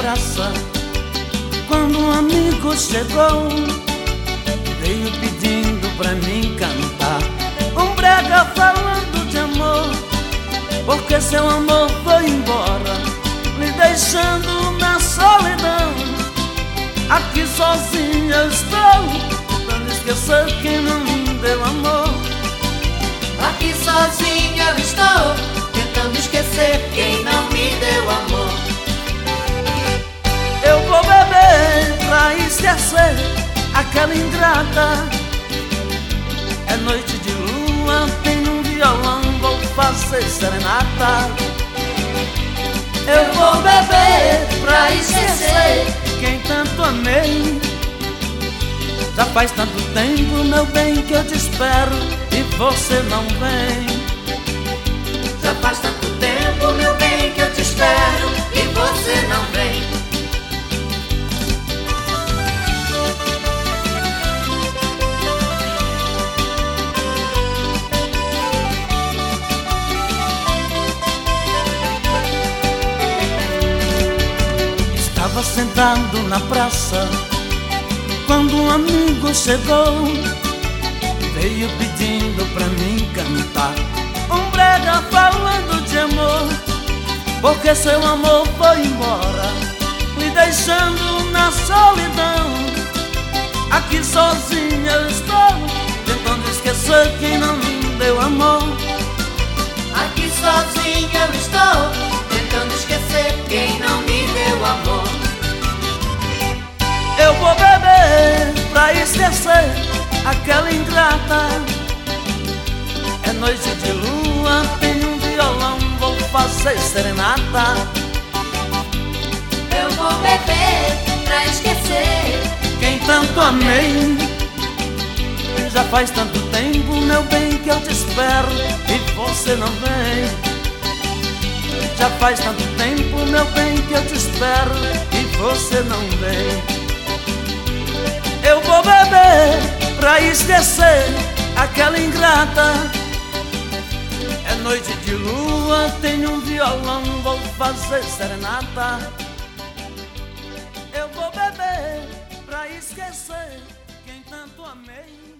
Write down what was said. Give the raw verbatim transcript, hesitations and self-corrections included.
praça, quando um amigo chegou, veio pedindo pra mim cantar um brega falando de amor, porque seu amor foi embora, me deixando na solidão. Aqui sozinho eu estou, tentando esquecer quem não me deu amor. Aqui sozinho eu estou, tentando esquecer quem não me deu amor. Eu vou beber pra esquecer aquela ingrata. É noite de lua, tem um violão, vou fazer serenata. Eu vou beber pra esquecer quem tanto amei. Já faz tanto tempo, meu bem, que eu te espero e você não vem. Já faz tanto tempo, meu bem, que eu te espero e você não vem. Estava sentado na praça, quando um amigo chegou, veio pedindo pra mim cantar um brega falando de amor, porque seu amor foi embora, me deixando na solidão. Aqui sozinho eu estou, tentando esquecer quem não me deu amor. Aqui sozinho eu estou, tentando esquecer quem não me deu amor. Eu vou beber pra esquecer aquela ingrata. É noite de lua, tem um violão, vou fazer serenata. Eu vou beber pra esquecer quem tanto amei. Já faz tanto tempo, meu bem, que eu te espero e você não vem. Já faz tanto tempo, meu bem, que eu te espero e você não vem. Eu vou beber pra esquecer aquela ingrata. É noite de lua, tenho um violão, vou fazer serenata. Eu vou beber pra esquecer quem tanto amei.